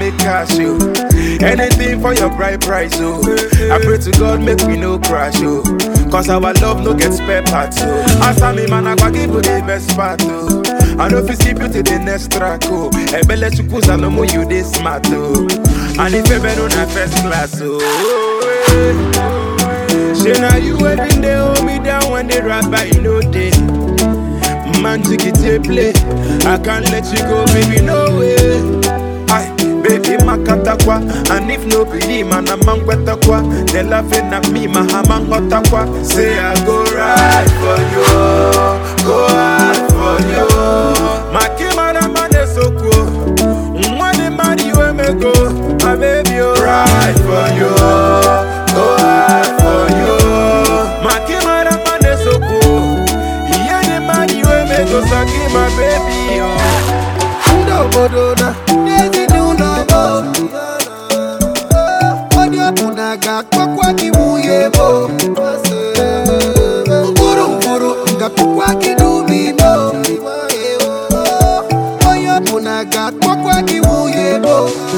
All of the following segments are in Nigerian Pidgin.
make cash, yo. Anything for your bright price, oh. I pray to God make we no crash, oh. Cause our love no get spare parts, oh. As I me man, I go give you the best part, oh. I know if you see beauty the next track, oh. Ebele chukusa no more you this smart, oh. And if you been on a first class, oh. Say now you every day hold me down when they rap by no day. Man take it to play. I can't let you go, baby, no way. Aye, baby, makatakwa. And if no believe, man, I'm on kwa. They laughing at me, my hamang hotakwa. Say I go right for you, go hard for you. My kimana man is so cool. Money, man, you me go. My baby, you right for you, go hard for you. My kimana man is so cool. Yeah, the man you me go, saki my baby, oh. No bodona, nezi nunobo. Odio punaga kwa kimuyebo. Nguru nga kwa kidumimo. Odio punaga kwa kimuyebo.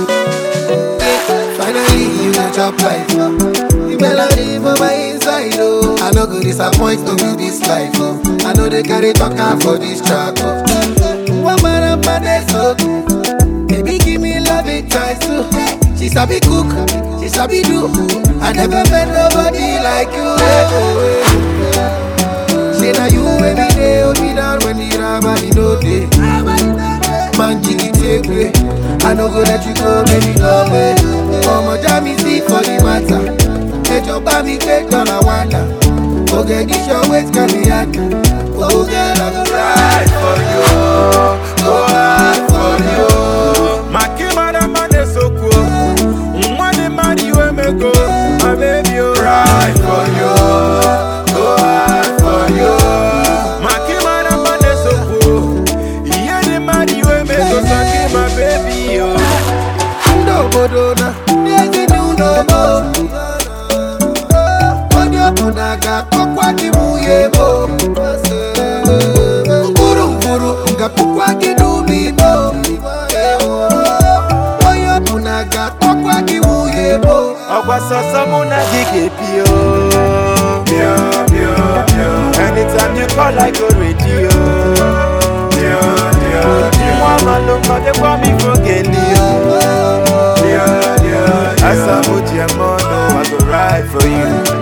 Finally you got your life. The melody for my inside, oh. I no go disappoint to be this life, oh. I know they carry talking for this track, oh. One man up on this, oh. Baby give me love it twice, too. She sabi cook, she sabi do. I never met nobody like you, Say now you every day, hold me down when the rabbi no day. Man, jiggy take way. I no go let you go, baby, no way. Mama jam see for the matter. Hey, jump on me, take on a wonder. Okay, this your waist can be at. Oh, girl, I go ride for you, go hard for you. My kimada man is so cool. Money man you me go. My baby, you ride for you, go hard for you. My kimada man is so cool. Yeah, the man you me go, saki my baby, yo. No bodona, nezi nunobo. Odio punaga kwa kimuyebo. Nguru nga kwa kidumimo. Odio punaga kwa kimuyebo. Ogwa sasa muna jikepio. Anytime you call I go radio. Mama lumba de kwa mi fogelio. Asa muti amono I go ride for you.